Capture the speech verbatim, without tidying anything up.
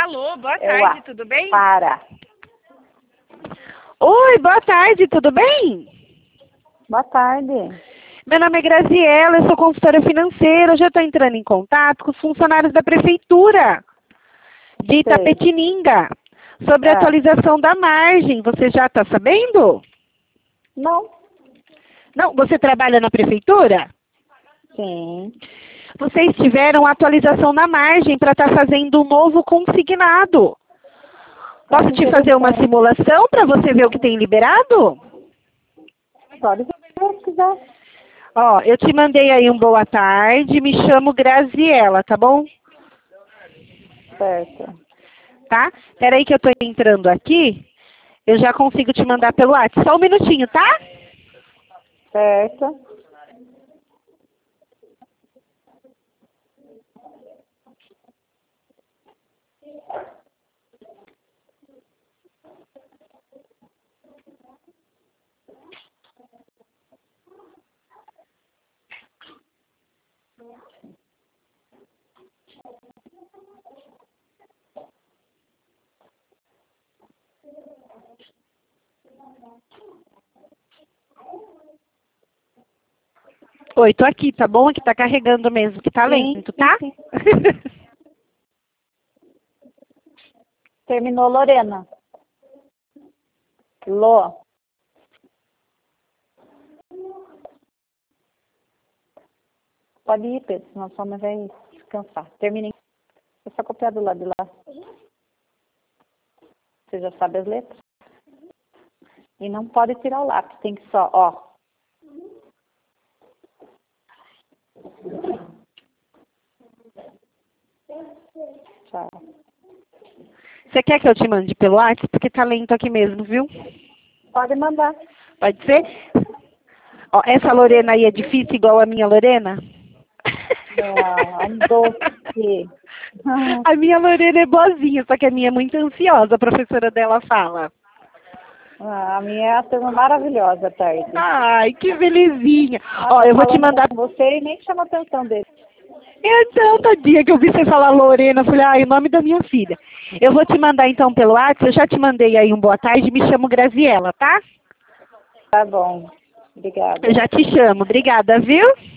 Alô, boa Eu tarde, a- tudo bem? Para. Oi, boa tarde, tudo bem? Boa tarde. Meu nome é Graziela, eu sou consultora financeira. Eu já estou entrando em contato com os funcionários da Prefeitura de Sei. Itapetininga sobre a Ah. atualização da margem. Você já está sabendo? Não. Não, você trabalha na Prefeitura? Sim. Vocês tiveram atualização na margem para estar fazendo um novo consignado. Posso te fazer uma Interessante. simulação para você ver o que tem liberado? Pode ver se quiser. Ó, eu te mandei aí um boa tarde, me chamo Graziela, tá bom? Certo. Tá? Espera aí que eu tô entrando aqui, eu já consigo te mandar pelo WhatsApp. Só um minutinho, tá? Certo. Oi, tô aqui, tá bom? Aqui tá carregando mesmo, que tá Sim, lento, tá? sim, Terminou, Lorena. Lô. Pode ir, Pedro, senão sua mãe vai descansar. Terminei. É só copiar do lado de lá. Você já sabe as letras. E não pode tirar o lápis, tem que só, ó. Tchau. Você quer que eu te mande pelo WhatsApp? Porque tá lento aqui mesmo, viu? Pode mandar. Pode ser? Ó, essa Lorena aí é difícil igual a minha Lorena? Não, é doce. A minha Lorena é boazinha, só que a minha é muito ansiosa, a professora dela fala. Ah, a minha é a turma maravilhosa, tarde. Ai, que belezinha. Ah, Ó, tô eu vou te falando mandar... com você e nem chama a atenção dele. Então, tadinha, que eu vi você falar Lorena, eu falei, ai, o nome da minha filha. Eu vou te mandar então pelo WhatsApp, eu já te mandei aí um boa tarde, me chamo Graziela, tá? Tá bom. Obrigada. Eu já te chamo, obrigada, viu?